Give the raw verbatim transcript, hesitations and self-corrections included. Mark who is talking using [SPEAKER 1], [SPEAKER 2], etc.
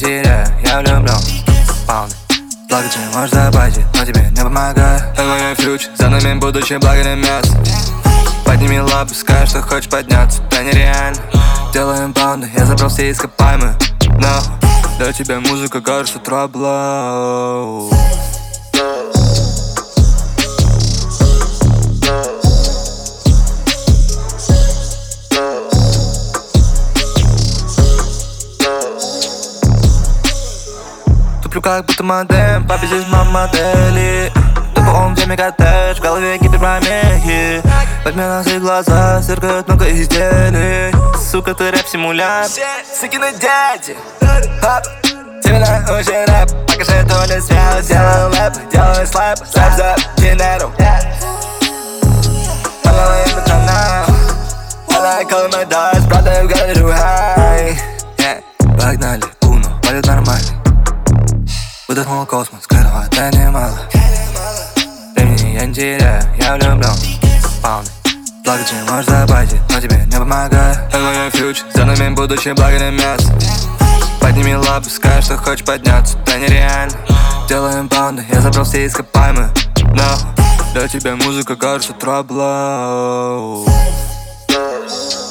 [SPEAKER 1] теряю, я влюблен. Паунд. Благо ты можешь забайтить, но тебе не помогает. Это мой фьючер, за нами будущее, благо не место. Подними лапы, скажи, что хочешь подняться. Это нереально. Делаем паунды, я забрал все ископаемые. Но для тебя музыка кажется трабло. Туплю как будто модем, папе здесь мама модели. Тупо он где мегатэж, в голове гиперпромехи. Возьми нас и глаза, сверкают много изделий. Сука, ты рэп-симулянт, сукины дяди. Тебе научи рэп, покажи то ли свет. Делаю лэп, делаю слэп, слэп за Генеру. Половая пацана, I like all my dogs, правда я в гаражу хай. Погнали, уно, полет нормальный. Выдохнул космос, скрытого это немало. Времени я не теряю, я влюблен. Паунд. Благо ты можешь забайтить, но тебе не помогает. Это мой фьючер, за нами будущее, благо не место. Подними лапы, скажи, что хочешь подняться. Это нереально. Делаем паунды, я забрал все ископаемые. Но для тебя музыка кажется трабло.